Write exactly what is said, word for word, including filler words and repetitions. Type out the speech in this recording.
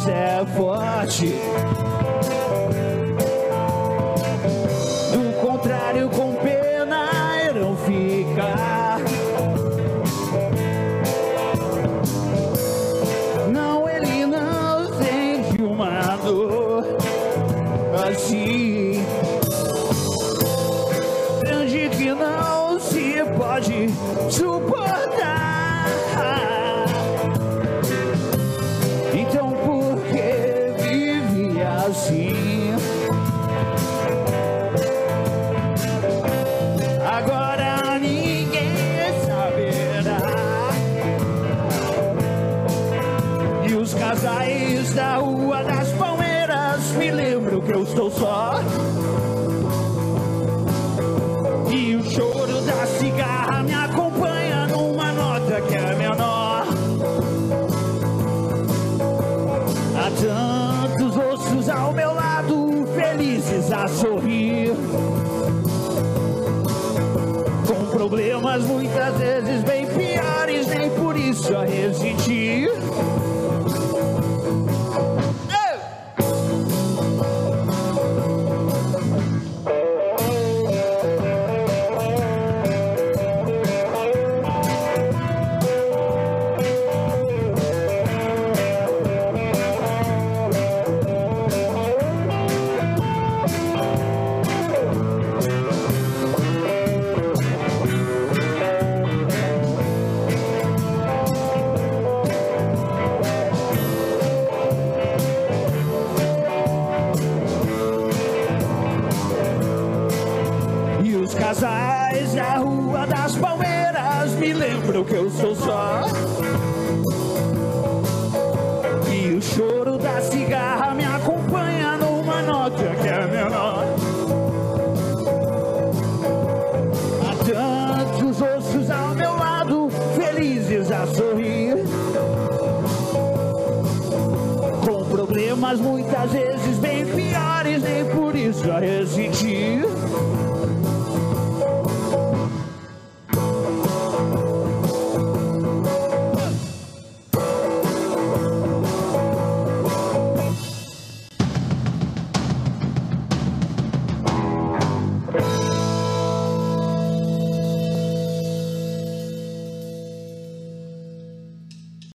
Deus é forte. Do contrário, com pena irão ficar. Não, ele não sente uma dor assim grande que não se pode suportar. Então por que vive assim? Agora ninguém saberá. E os casais da Rua das Palmeiras me lembram que eu estou só. E o choro da cigarra me acompanha numa nota que é menor. Há tantos ossos ao meu lado, felizes a sorrir, com problemas muitas vezes bem piores, nem por isso a resistir. Casais da Rua das Palmeiras me lembram que eu sou só. E o choro da cigarra me acompanha numa nota que é menor. Há tantos ossos ao meu lado, felizes a sorrir, com problemas muitas vezes bem piores, nem por isso a resistir.